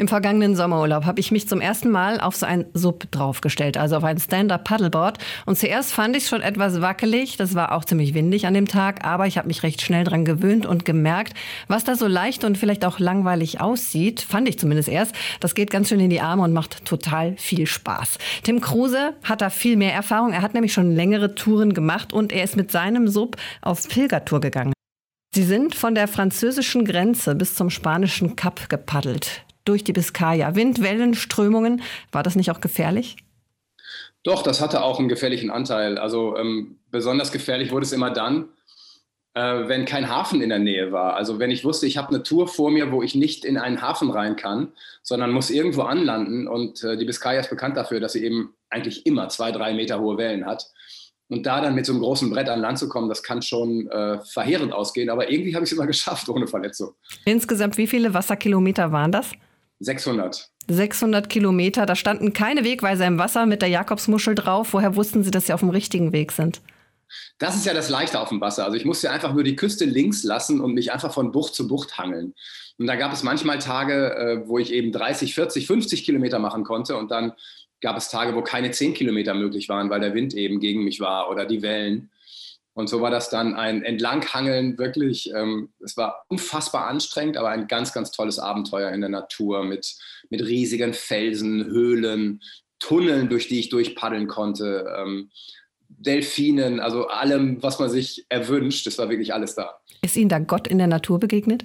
Im vergangenen Sommerurlaub habe ich mich zum ersten Mal auf so ein SUP draufgestellt, also auf ein Stand-Up-Paddleboard. Und zuerst fand ich es schon etwas wackelig, das war auch ziemlich windig an dem Tag, aber ich habe mich recht schnell dran gewöhnt und gemerkt, was da so leicht und vielleicht auch langweilig aussieht, fand ich zumindest erst, das geht ganz schön in die Arme und macht total viel Spaß. Tim Kruse hat da viel mehr Erfahrung, er hat nämlich schon längere Touren gemacht und er ist mit seinem SUP auf Pilgertour gegangen. Sie sind von der französischen Grenze bis zum spanischen Kap gepaddelt, durch die Biskaya. Wind, Wellen, Strömungen, war das nicht auch gefährlich? Doch, das hatte auch einen gefährlichen Anteil. Also besonders gefährlich wurde es immer dann, wenn kein Hafen in der Nähe war. Also wenn ich wusste, ich habe eine Tour vor mir, wo ich nicht in einen Hafen rein kann, sondern muss irgendwo anlanden. Und die Biskaya ist bekannt dafür, dass sie eben eigentlich immer 2-3 Meter hohe Wellen hat. Und da dann mit so einem großen Brett an Land zu kommen, das kann schon verheerend ausgehen. Aber irgendwie habe ich es immer geschafft, ohne Verletzung. Insgesamt wie viele Wasserkilometer waren das? 600. 600 Kilometer, da standen keine Wegweiser im Wasser mit der Jakobsmuschel drauf. Woher wussten Sie, dass Sie auf dem richtigen Weg sind? Das ist ja das Leichte auf dem Wasser. Also ich musste einfach nur die Küste links lassen und mich einfach von Bucht zu Bucht hangeln. Und da gab es manchmal Tage, wo ich eben 30, 40, 50 Kilometer machen konnte. Und dann gab es Tage, wo keine 10 Kilometer möglich waren, weil der Wind eben gegen mich war oder die Wellen. Und so war das dann ein Entlanghangeln, wirklich, es war unfassbar anstrengend, aber ein ganz, ganz tolles Abenteuer in der Natur mit riesigen Felsen, Höhlen, Tunneln, durch die ich durchpaddeln konnte, Delfinen, also allem, was man sich erwünscht, es war wirklich alles da. Ist Ihnen da Gott in der Natur begegnet?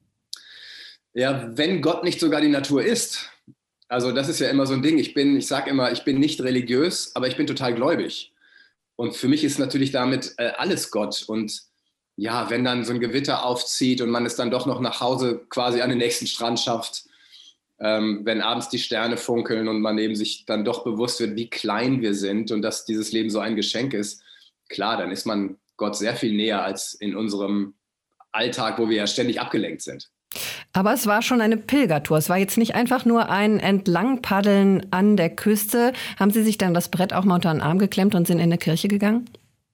Ja, wenn Gott nicht sogar die Natur ist. Also das ist ja immer so ein Ding. Ich sage immer, ich bin nicht religiös, aber ich bin total gläubig. Und für mich ist natürlich damit alles Gott. Und ja, wenn dann so ein Gewitter aufzieht und man es dann doch noch nach Hause quasi an den nächsten Strand schafft, wenn abends die Sterne funkeln und man eben sich dann doch bewusst wird, wie klein wir sind und dass dieses Leben so ein Geschenk ist, klar, dann ist man Gott sehr viel näher als in unserem Alltag, wo wir ja ständig abgelenkt sind. Aber es war schon eine Pilgertour. Es war jetzt nicht einfach nur ein Entlangpaddeln an der Küste. Haben Sie sich dann das Brett auch mal unter den Arm geklemmt und sind in eine Kirche gegangen?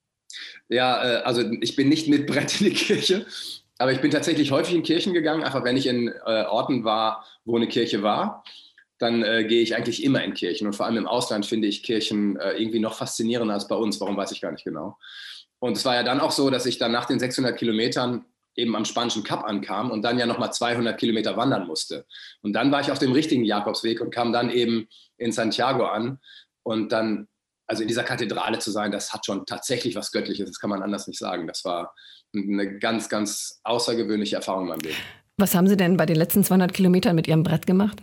Ja, also ich bin nicht mit Brett in die Kirche, aber ich bin tatsächlich häufig in Kirchen gegangen. Einfach wenn ich in Orten war, wo eine Kirche war, dann gehe ich eigentlich immer in Kirchen. Und vor allem im Ausland finde ich Kirchen irgendwie noch faszinierender als bei uns. Warum, weiß ich gar nicht genau. Und es war ja dann auch so, dass ich dann nach den 600 Kilometern eben am spanischen Kap ankam und dann ja nochmal 200 Kilometer wandern musste. Und dann war ich auf dem richtigen Jakobsweg und kam dann eben in Santiago an. Und dann, also in dieser Kathedrale zu sein, das hat schon tatsächlich was Göttliches, das kann man anders nicht sagen. Das war eine ganz, ganz außergewöhnliche Erfahrung in meinem Leben. Was haben Sie denn bei den letzten 200 Kilometern mit Ihrem Brett gemacht?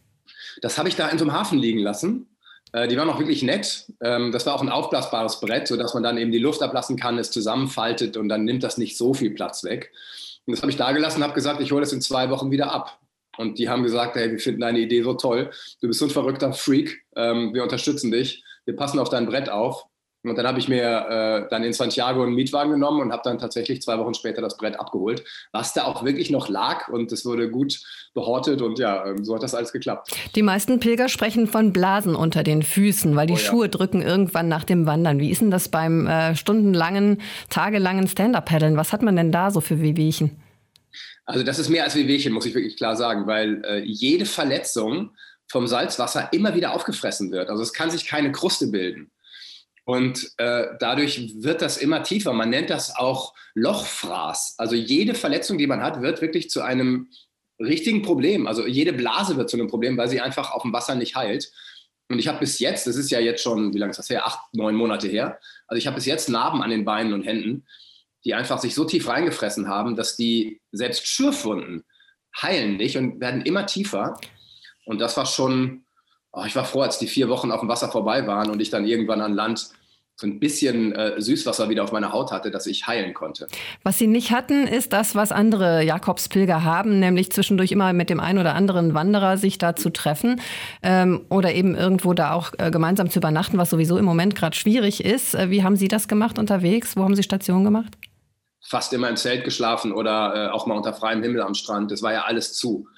Das habe ich da in so einem Hafen liegen lassen. Die waren auch wirklich nett. Das war auch ein aufblasbares Brett, sodass man dann eben die Luft ablassen kann, es zusammenfaltet und dann nimmt das nicht so viel Platz weg. Und das habe ich da gelassen und habe gesagt, ich hole das in 2 Wochen wieder ab. Und die haben gesagt, hey, wir finden deine Idee so toll. Du bist so ein verrückter Freak. Wir unterstützen dich. Wir passen auf dein Brett auf. Und dann habe ich mir dann in Santiago einen Mietwagen genommen und habe dann tatsächlich 2 Wochen später das Brett abgeholt, was da auch wirklich noch lag und es wurde gut behortet und ja, so hat das alles geklappt. Die meisten Pilger sprechen von Blasen unter den Füßen, weil die Schuhe drücken irgendwann nach dem Wandern. Wie ist denn das beim stundenlangen, tagelangen Stand-Up-Paddeln? Was hat man denn da so für Wehwehchen? Also das ist mehr als Wehwehchen, muss ich wirklich klar sagen, weil jede Verletzung vom Salzwasser immer wieder aufgefressen wird. Also es kann sich keine Kruste bilden. Und dadurch wird das immer tiefer. Man nennt das auch Lochfraß. Also jede Verletzung, die man hat, wird wirklich zu einem richtigen Problem. Also jede Blase wird zu einem Problem, weil sie einfach auf dem Wasser nicht heilt. Und ich habe bis jetzt, das ist ja jetzt schon, wie lange ist das her? 8, 9 Monate her. Also ich habe bis jetzt Narben an den Beinen und Händen, die einfach sich so tief reingefressen haben, dass die selbst Schürfwunden heilen nicht und werden immer tiefer. Und das war schon... ich war froh, als die 4 Wochen auf dem Wasser vorbei waren und ich dann irgendwann an Land so ein bisschen Süßwasser wieder auf meiner Haut hatte, dass ich heilen konnte. Was Sie nicht hatten, ist das, was andere Jakobspilger haben, nämlich zwischendurch immer mit dem einen oder anderen Wanderer sich da zu treffen oder eben irgendwo da auch gemeinsam zu übernachten, was sowieso im Moment gerade schwierig ist. Wie haben Sie das gemacht unterwegs? Wo haben Sie Station gemacht? Fast immer im Zelt geschlafen oder auch mal unter freiem Himmel am Strand. Das war ja alles zu.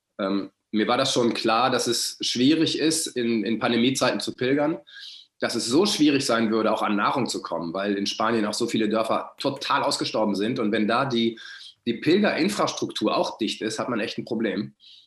Mir war das schon klar, dass es schwierig ist, in Pandemiezeiten zu pilgern, dass es so schwierig sein würde, auch an Nahrung zu kommen, weil in Spanien auch so viele Dörfer total ausgestorben sind. Und wenn da die Pilgerinfrastruktur auch dicht ist, hat man echt ein Problem.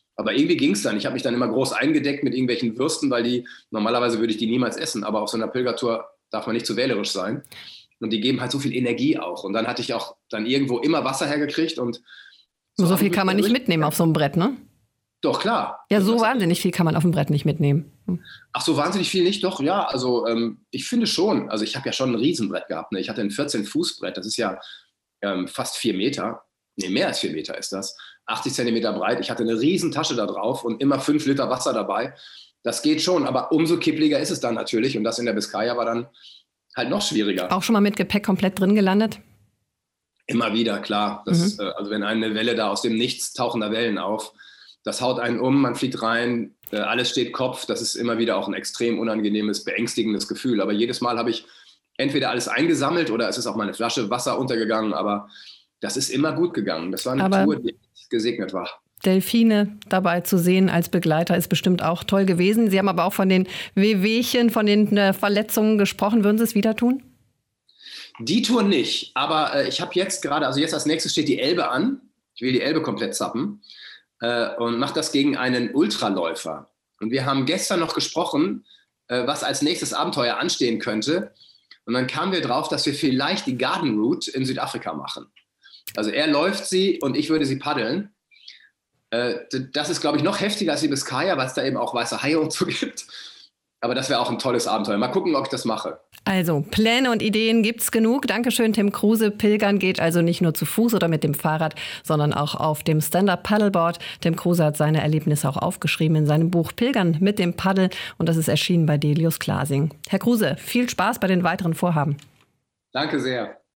Aber irgendwie ging es dann. Ich habe mich dann immer groß eingedeckt mit irgendwelchen Würsten, weil normalerweise würde ich die niemals essen, aber auf so einer Pilgertour darf man nicht zu wählerisch sein. Und die geben halt so viel Energie auch. Und dann hatte ich auch dann irgendwo immer Wasser hergekriegt. Und so viel kann man nicht mitnehmen auf so einem Brett, ne? Doch, klar. Ja, so wahnsinnig viel kann man auf dem Brett nicht mitnehmen. Ach, so wahnsinnig viel nicht? Doch, ja. Also ich finde schon. Also ich habe ja schon ein Riesenbrett gehabt. Ne? Ich hatte ein 14-Fuß-Brett. Das ist ja fast 4 Meter. Nee, mehr als 4 Meter ist das. 80 Zentimeter breit. Ich hatte eine Riesentasche da drauf und immer 5 Liter Wasser dabei. Das geht schon. Aber umso kippliger ist es dann natürlich. Und das in der Biskaya war dann halt noch schwieriger. Auch schon mal mit Gepäck komplett drin gelandet? Immer wieder, klar. Also wenn eine Welle da aus dem Nichts tauchen da Wellen auf, das haut einen um, man fliegt rein, alles steht Kopf. Das ist immer wieder auch ein extrem unangenehmes, beängstigendes Gefühl. Aber jedes Mal habe ich entweder alles eingesammelt oder es ist auch mal eine Flasche Wasser untergegangen. Aber das ist immer gut gegangen. Das war eine Tour, die gesegnet war. Delfine dabei zu sehen als Begleiter ist bestimmt auch toll gewesen. Sie haben aber auch von den Wehwehchen, von den Verletzungen gesprochen. Würden Sie es wieder tun? Die Tour nicht. Aber ich habe jetzt gerade, also jetzt als nächstes steht die Elbe an. Ich will die Elbe komplett zappen. Und mache das gegen einen Ultraläufer. Und wir haben gestern noch gesprochen, was als nächstes Abenteuer anstehen könnte. Und dann kamen wir drauf, dass wir vielleicht die Garden Route in Südafrika machen. Also er läuft sie und ich würde sie paddeln. Das ist, glaube ich, noch heftiger als die Biskaya, weil es da eben auch weiße Haie und so gibt. Aber das wäre auch ein tolles Abenteuer. Mal gucken, ob ich das mache. Also Pläne und Ideen gibt's genug. Dankeschön, Tim Kruse. Pilgern geht also nicht nur zu Fuß oder mit dem Fahrrad, sondern auch auf dem Stand-Up-Paddleboard. Tim Kruse hat seine Erlebnisse auch aufgeschrieben in seinem Buch Pilgern mit dem Paddel. Und das ist erschienen bei Delius Glasing. Herr Kruse, viel Spaß bei den weiteren Vorhaben. Danke sehr.